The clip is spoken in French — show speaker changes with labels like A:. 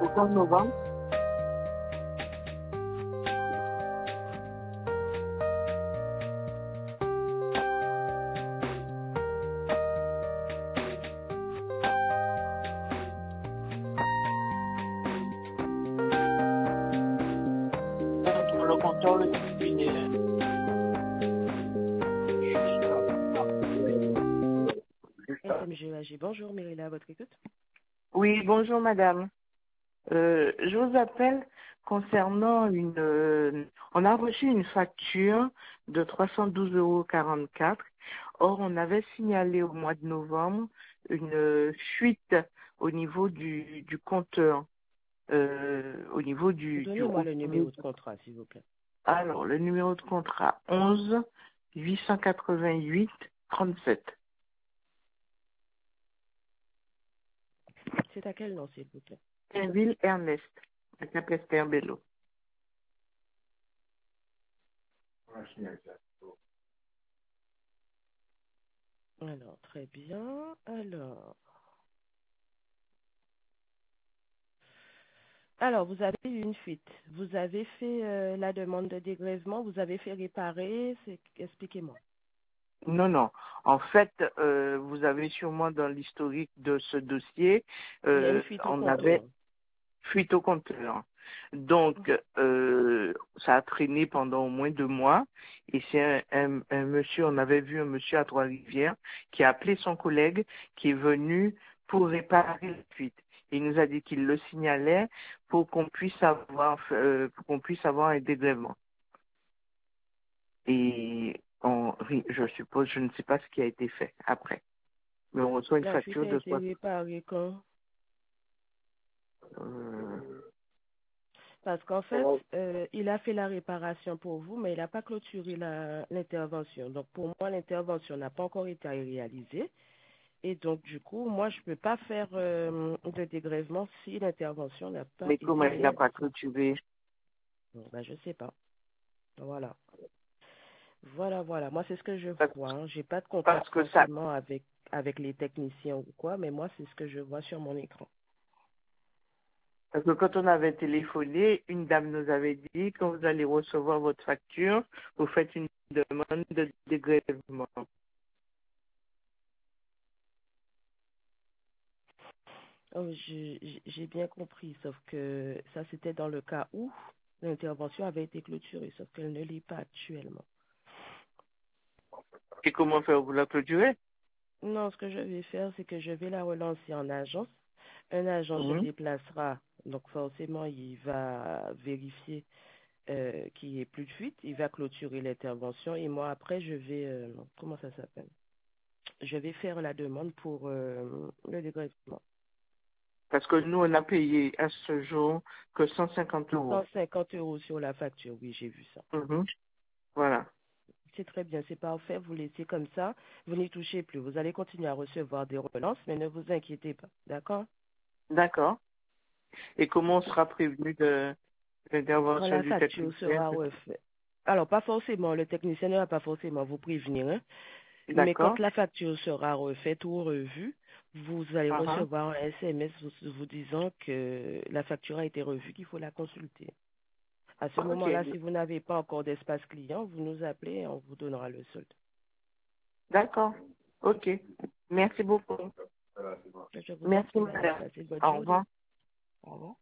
A: Aucun novembre. Entre le compteur, le cuisinier.
B: SMGAG, bonjour, Myrilla, à votre écoute.
A: Oui, bonjour madame. Je vous appelle concernant on a reçu une facture de 312,44 €. Or, on avait signalé au mois de novembre une fuite au niveau du compteur, au niveau du
B: Donnez-moi le numéro de contrat, s'il vous plaît.
A: Alors, le numéro de contrat 11 888 37.
B: C'est à quel nom, s'il vous plaît?
A: Ville Ernest, à Capesterre-Bello.
B: Alors, très bien. Alors, vous avez eu une fuite. Vous avez fait la demande de dégrèvement, vous avez fait réparer. Expliquez-moi.
A: Non, non. En fait, vous avez sûrement dans l'historique de ce dossier,
B: Il y a une fuite au
A: on avait
B: compteur.
A: fuite au compteur. Donc, ça a traîné pendant au moins 2 mois. Et c'est un monsieur, on avait vu un monsieur à Trois-Rivières qui a appelé son collègue qui est venu pour réparer la fuite. Il nous a dit qu'il le signalait pour qu'on puisse avoir un dégrèvement. Et je suppose, je ne sais pas ce qui a été fait après. Mais on reçoit une
B: La fuite
A: facture
B: a
A: de
B: été réparée quand?
A: euh,
B: Parce qu'en fait, il a fait la réparation pour vous, mais il n'a pas clôturé l'intervention. Donc, pour moi, l'intervention n'a pas encore été réalisée. Et donc, du coup, moi, je ne peux pas faire de dégrèvement si l'intervention n'a pas
A: mais comment
B: été
A: il n'a pas
B: réalisée.
A: clôturé?
B: Bon, ben, je ne sais pas. Voilà. Voilà. Moi, c'est ce que je
A: Parce,
B: vois. Hein. Je n'ai pas de contact
A: parce que ça,
B: forcément avec les techniciens ou quoi, mais moi, c'est ce que je vois sur mon écran.
A: parce que quand on avait téléphoné, une dame nous avait dit quand vous allez recevoir votre facture, vous faites une demande de dégrèvement.
B: Oh, j'ai bien compris, sauf que ça, c'était dans le cas où l'intervention avait été clôturée, sauf qu'elle ne l'est pas actuellement.
A: Et comment faire? Vous la clôturer?
B: Non, ce que je vais faire, c'est que je vais la relancer en agence. Un agent se
A: Mhm.
B: déplacera, donc forcément, il va vérifier qu'il n'y ait plus de fuite, il va clôturer l'intervention et moi, après, je vais, comment ça s'appelle? Je vais faire la demande pour le dégrèvement.
A: Parce que nous, on a payé à ce jour que 150 €.
B: 150 € sur la facture, oui, j'ai vu ça.
A: Mhm. Voilà.
B: C'est très bien, c'est parfait, vous laissez comme ça, vous n'y touchez plus. Vous allez continuer à recevoir des relances, mais ne vous inquiétez pas, d'accord?
A: D'accord. Et comment on sera prévenu de
B: Quand
A: l'intervention
B: la
A: du
B: facture
A: technicien?
B: sera refaite. Alors, pas forcément, le technicien ne va pas forcément vous prévenir, hein, mais quand
A: D'accord.
B: la facture sera refaite ou revue, vous allez
A: Uh-huh.
B: recevoir un SMS vous disant que la facture a été revue, qu'il faut la consulter. À ce
A: Ok.
B: moment-là, si vous n'avez pas encore d'espace client, vous nous appelez et on vous donnera le solde.
A: D'accord. Ok. Merci beaucoup.
B: Je vous en
A: Merci,
B: prie, madame.
A: madame.
B: Passez une bonne
A: Au
B: journée.
A: revoir.
B: Au revoir.